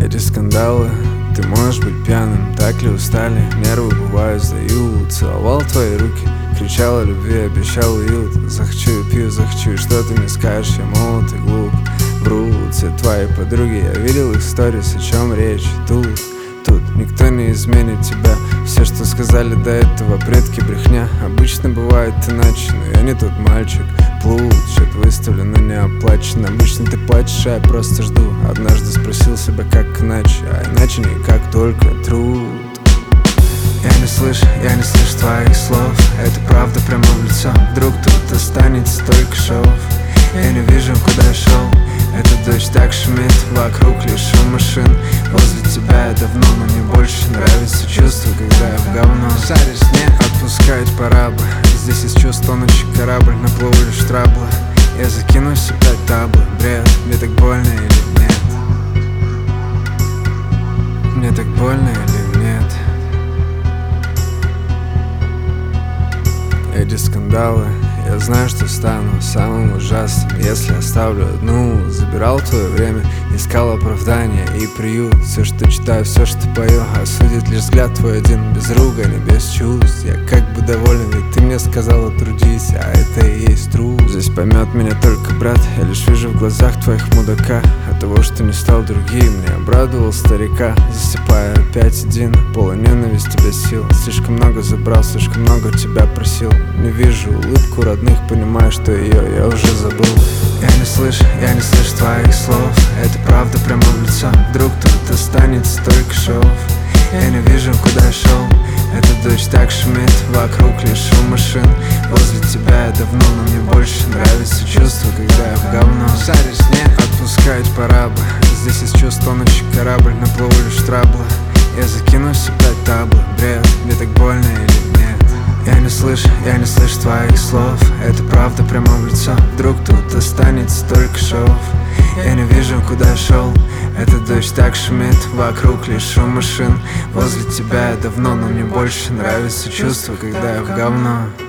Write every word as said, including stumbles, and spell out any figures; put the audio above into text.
Эти скандалы, ты можешь быть пьяным, так ли устали, нервы бывают сдают. Целовал твои руки, кричал о любви, обещал уют. Захочу и пью, захочу, и что ты мне скажешь? Я молод и глуп, врут все твои подруги. Я видел их сторис, о чем речь. Тут, тут никто не изменит тебя. Все, что сказали до этого, предки брехня. Обычно бывает иначе, но я не тот мальчик. Плут, счет выставлен, но не оплачен. Обычно ты плачешь, а я просто жду. Однажды спросил себя, как иначе, а иначе никак, только труд. Я не слышу, я не слышу твоих слов. Это правда прямо в лицо. Вдруг тут останется только шов. Я не вижу, куда я шел. Эта дождь так шумит, вокруг лишь шум машин. Возле тебя я давно, но мне больше нравится чувство, когда я в говно. Шаришь, нет, отпускать пора бы. Здесь из чувств тонущий корабль, на плаву лишь трабла. Я закину себе таблы, бред. Мне так больно или нет? Мне так больно или нет? Эти скандалы, я знаю, что стану самым ужасным, если оставлю одну. Забирал твое время, искал оправдания и приют. Все, что читаю, все, что пою, осудит лишь взгляд твой один, без ругани, без чувств. Я как бы доволен, ведь ты мне сказала трудись, а это и есть труд. Здесь поймет меня только брат, я лишь вижу в глазах твоих мудака. От того, что не стал другим, не обрадовал старика. Засыпая опять один, полон ненависти без сил. Слишком много забрал, слишком много тебя просил. Не вижу улыбку родных, понимаю, что ее я уже забыл. Я не слышу, я не слышу твоих слов. Это правда прямо в лицо. Вдруг тут останется только шов. Я не вижу, куда я шел. Эта дождь так шумит, вокруг лишь шум машин. Возле тебя я давно, но мне больше нравится чувство, когда я в говно. Шаришь, нет, отпускать пора бы. Здесь из чувств тонущий корабль, на плаву лишь трабла. Я закину себе таблы, бред. Мне так больно или нет? Я не слышу, я не слышу твоих слов. Это правда прямо в лицо. Вдруг тут останется только шов. Я не вижу, куда я шел. Этот дождь так шумит, вокруг лишь шум машин. Возле тебя я давно, но мне больше нравится чувство, когда я в говно.